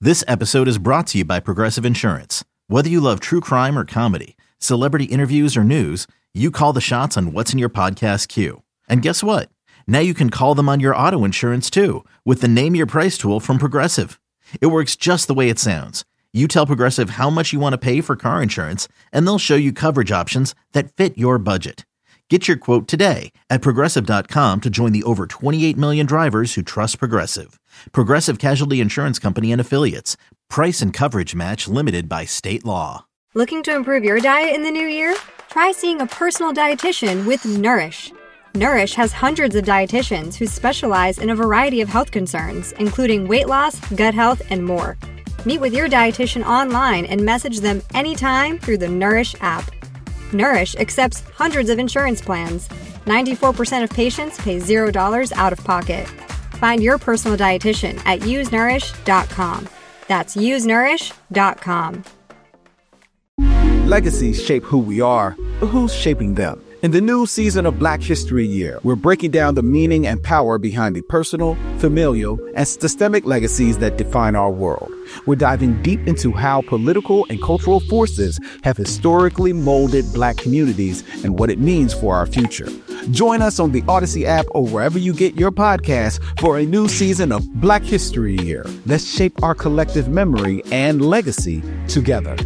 This episode is brought to you by Progressive Insurance. Whether you love true crime or comedy, celebrity interviews or news, you call the shots on what's in your podcast queue. And guess what? Now you can call them on your auto insurance too with the Name Your Price tool from Progressive. It works just the way it sounds. You tell Progressive how much you want to pay for car insurance, and they'll show you coverage options that fit your budget. Get your quote today at Progressive.com to join the over 28 million drivers who trust Progressive. Progressive Casualty Insurance Company and Affiliates. Price and coverage match limited by state law. Looking to improve your diet in the new year? Try seeing a personal dietitian with Nourish. Nourish has hundreds of dietitians who specialize in a variety of health concerns, including weight loss, gut health, and more. Meet with your dietitian online and message them anytime through the Nourish app. Nourish accepts hundreds of insurance plans. 94% of patients pay $0 out of pocket. Find your personal dietitian at usenourish.com. That's usenourish.com. Legacies shape who we are, but who's shaping them? In the new season of Black History Year, we're breaking down the meaning and power behind the personal, familial, and systemic legacies that define our world. We're diving deep into how political and cultural forces have historically molded Black communities and what it means for our future. Join us on the Odyssey app or wherever you get your podcasts for a new season of Black History Year. Let's shape our collective memory and legacy together.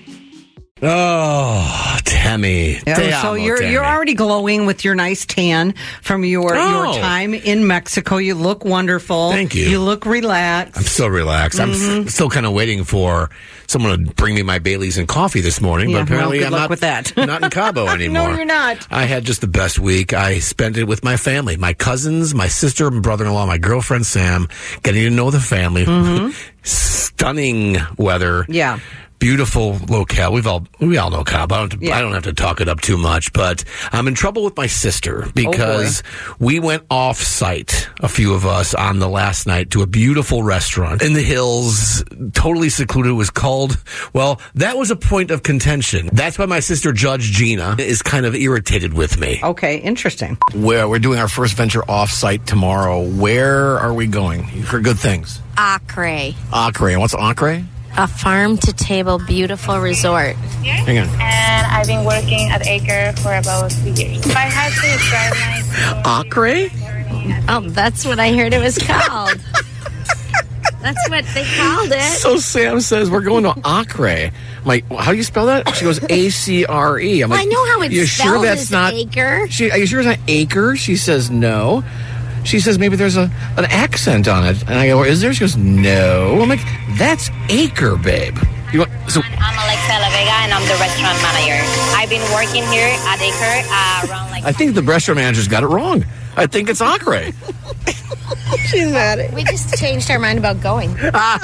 Oh, Tammy. So you're already glowing with your nice tan from your time in Mexico. You look wonderful. Thank you. You look relaxed. I'm so relaxed. I'm still kind of waiting for someone to bring me my Baileys and coffee this morning, but apparently good I'm luck not with that. Not in Cabo anymore. No, you're not. I had just the best week. I spent it with my family, my cousins, my sister and brother-in-law, my girlfriend Sam, getting to know the family. Stunning weather. Yeah. Beautiful locale. We all know Cabo. I don't have to talk it up too much, but I'm in trouble with my sister because we went off-site, a few of us, on the last night to a beautiful restaurant in the hills, totally secluded. It was called, that was a point of contention. That's why my sister, Judge Gina, is kind of irritated with me. Okay, interesting. We're doing our first venture off-site tomorrow. Where are we going? You've heard good things. Acre. Acre. What's Acre? A farm-to-table beautiful resort. Hang on. And I've been working at Acre for about 2 years. If I had to drive my... Acre? Oh, that's what I heard it was called. That's what they called it. So Sam says, we're going to Acre. I'm like, how do you spell that? She goes, A-C-R-E. I'm like, I know how it's you spelled. Sure that's not acre? Are you sure it's not acre? She says, no. She says, maybe there's an accent on it. And I go, is there? She goes, no. I'm like, that's acre, babe. I'm Alexa La Vega, and I'm the restaurant manager. I've been working here at Acre around I think the restaurant manager's got it wrong. I think it's Acre. She's at it. We just changed our mind about going.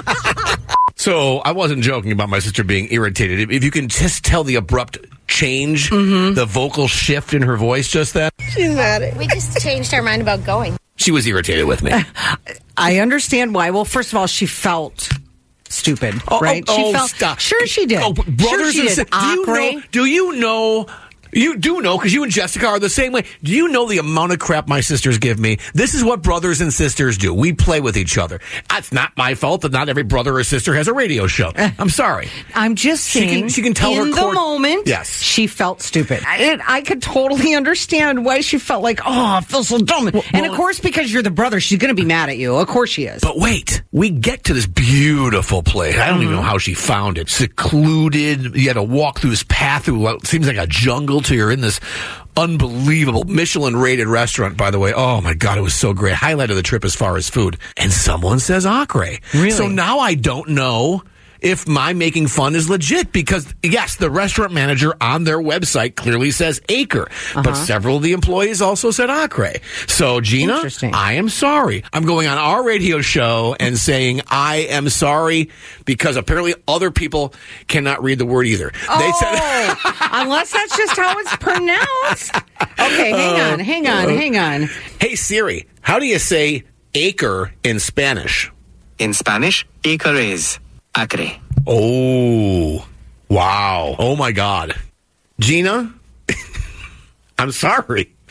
So I wasn't joking about my sister being irritated. If you can just tell the abrupt change, the vocal shift in her voice just then. She's at it. We just changed our mind about going. She was irritated with me. I understand why. Well, first of all, she felt stupid, right? She felt, stop. Sure she did. Brothers and sisters. Do you know You do know, because you and Jessica are the same way. Do you know the amount of crap my sisters give me? This is what brothers and sisters do. We play with each other. It's not my fault that not every brother or sister has a radio show. I'm sorry. I'm just saying, she can tell in her the moment, yes, she felt stupid. I could totally understand why she felt like, oh, I feel so dumb. And of course, because you're the brother, she's going to be mad at you. Of course she is. But wait, we get to this beautiful place. I don't even know how she found it. Secluded. You had to walk through this path through what seems like a jungle till you're in this unbelievable Michelin-rated restaurant, by the way. Oh, my God, it was so great. Highlight of the trip as far as food. And someone says Acre. Really? So now I don't know if my making fun is legit, because, yes, the restaurant manager on their website clearly says Acre, but several of the employees also said Acre. So, Gina, I am sorry. I'm going on our radio show and saying I am sorry, because apparently other people cannot read the word either. They said, unless that's just how it's pronounced. Okay, hang on. Hey, Siri, how do you say acre in Spanish? In Spanish, acre is Acre. Oh, wow. Oh, my God. Gina, I'm sorry.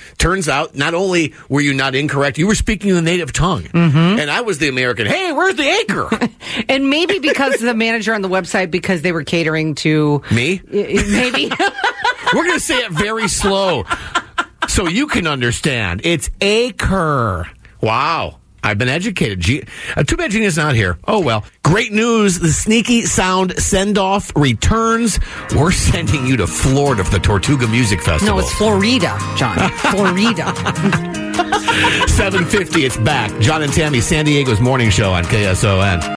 turns out not only were you not incorrect, you were speaking the native tongue. Mm-hmm. And I was the American, hey, where's the anchor? And maybe because the manager on the website, because they were catering to... Me? Maybe. We're going to say it very slow so you can understand. It's acre. Wow. I've been educated. Too bad Gina's not here. Oh, well. Great news. The Sneaky Sound send-off returns. We're sending you to Florida for the Tortuga Music Festival. No, it's Florida, John. Florida. 7:50, it's back. John and Tammy, San Diego's morning show on KSON.